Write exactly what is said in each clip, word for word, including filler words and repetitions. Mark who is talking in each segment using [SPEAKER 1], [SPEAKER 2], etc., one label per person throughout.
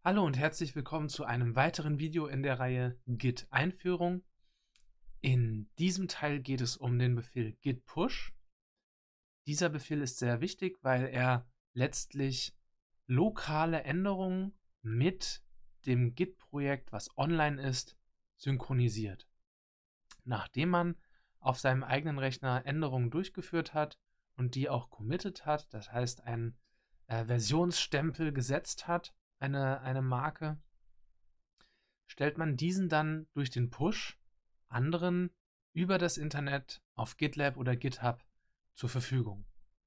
[SPEAKER 1] Hallo und herzlich willkommen zu einem weiteren Video in der Reihe Git-Einführung. In diesem Teil geht es um den Befehl git push. Dieser Befehl ist sehr wichtig, weil er letztlich lokale Änderungen mit dem Git-Projekt, was online ist, synchronisiert. Nachdem man auf seinem eigenen Rechner Änderungen durchgeführt hat und die auch committed hat, das heißt einen äh, Versionsstempel gesetzt hat, Eine, eine Marke, stellt man diesen dann durch den Push anderen über das Internet auf GitLab oder GitHub zur Verfügung.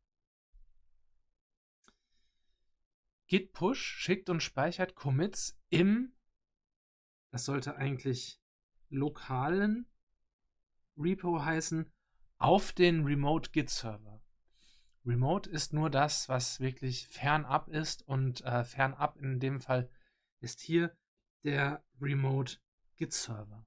[SPEAKER 1] Git push schickt und speichert Commits im, das sollte eigentlich lokalen Repo heißen, auf den Remote Git Server. Remote ist nur das, was wirklich fernab ist, und äh, fernab in dem Fall ist hier der Remote Git Server.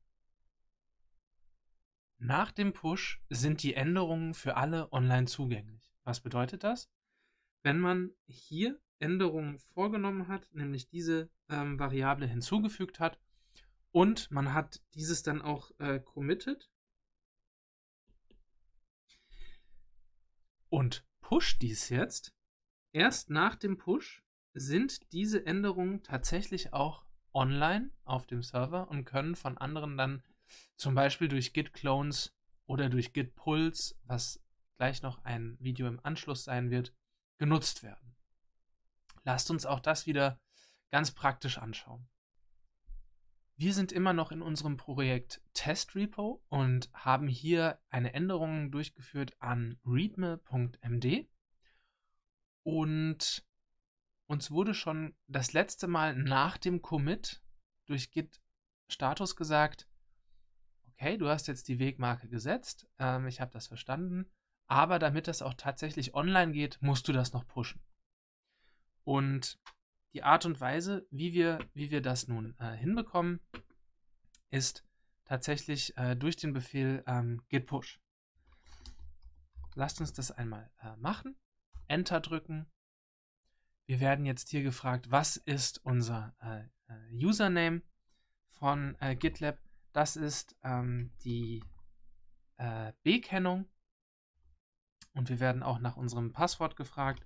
[SPEAKER 1] Nach dem Push sind die Änderungen für alle online zugänglich. Was bedeutet das? Wenn man hier Änderungen vorgenommen hat, nämlich diese ähm, Variable hinzugefügt hat und man hat dieses dann auch äh, committed und pusht dies jetzt, erst nach dem Push sind diese Änderungen tatsächlich auch online auf dem Server und können von anderen dann zum Beispiel durch Git-Clones oder durch Git-Pulls, was gleich noch ein Video im Anschluss sein wird, genutzt werden. Lasst uns auch das wieder ganz praktisch anschauen. Wir sind immer noch in unserem Projekt Test-Repo und haben hier eine Änderung durchgeführt an readme punkt m d und uns wurde schon das letzte Mal nach dem Commit durch Git Status gesagt, okay, du hast jetzt die Wegmarke gesetzt, ähm, ich habe das verstanden, aber damit das auch tatsächlich online geht, musst du das noch pushen. Und die Art und Weise, wie wir, wie wir das nun äh, hinbekommen, ist tatsächlich äh, durch den Befehl ähm, git push. Lasst uns das einmal äh, machen. Enter drücken. Wir werden jetzt hier gefragt, was ist unser äh, Username von äh, GitLab? Das ist ähm, die äh, B-Kennung. Und wir werden auch nach unserem Passwort gefragt.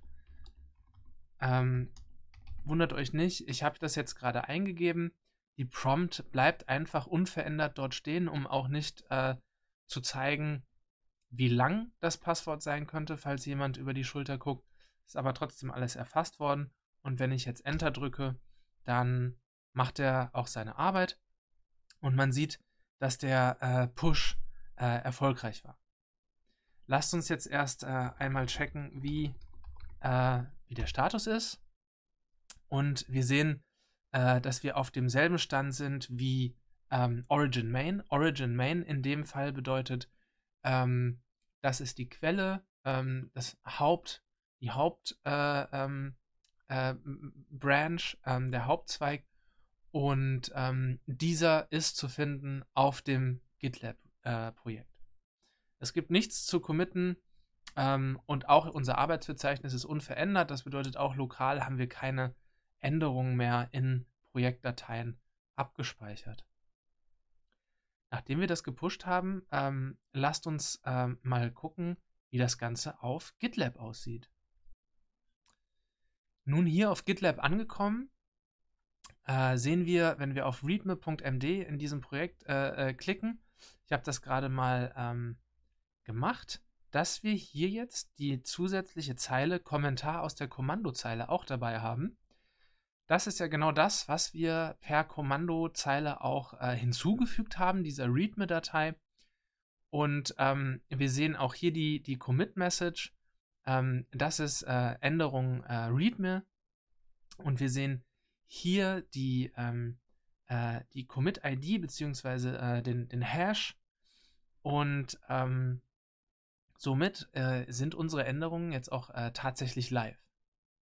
[SPEAKER 1] Ähm, wundert euch nicht, ich habe das jetzt gerade eingegeben. Die Prompt bleibt einfach unverändert dort stehen, um auch nicht äh, zu zeigen, wie lang das Passwort sein könnte, falls jemand über die Schulter guckt. Ist aber trotzdem alles erfasst worden. Und wenn ich jetzt Enter drücke, dann macht er auch seine Arbeit. Und man sieht, dass der äh, Push äh, erfolgreich war. Lasst uns jetzt erst äh, einmal checken, wie, äh, wie der Status ist. Und wir sehen, äh, dass wir auf demselben Stand sind wie ähm, Origin Main. Origin Main in dem Fall bedeutet, ähm, das ist die Quelle, ähm, das Haupt, die Haupt äh, ähm, äh, Branch, ähm, der Hauptzweig. Und ähm, dieser ist zu finden auf dem GitLab-Projekt. Äh, es gibt nichts zu committen. Ähm, und auch unser Arbeitsverzeichnis ist unverändert. Das bedeutet, auch lokal haben wir keine Änderungen mehr in Projektdateien abgespeichert. Nachdem wir das gepusht haben, ähm, lasst uns ähm, mal gucken, wie das Ganze auf GitLab aussieht. Nun hier auf GitLab angekommen, äh, sehen wir, wenn wir auf readme punkt m d in diesem Projekt äh, äh, klicken, ich habe das gerade mal ähm, gemacht, dass wir hier jetzt die zusätzliche Zeile Kommentar aus der Kommandozeile auch dabei haben. Das ist ja genau das, was wir per Kommandozeile auch äh, hinzugefügt haben, dieser readme-Datei. Und ähm, wir sehen auch hier die, die Commit-Message. Ähm, das ist äh, Änderung äh, readme. Und wir sehen hier die, ähm, äh, die Commit-I D bzw. Äh, den, den Hash. Und ähm, somit äh, sind unsere Änderungen jetzt auch äh, tatsächlich live.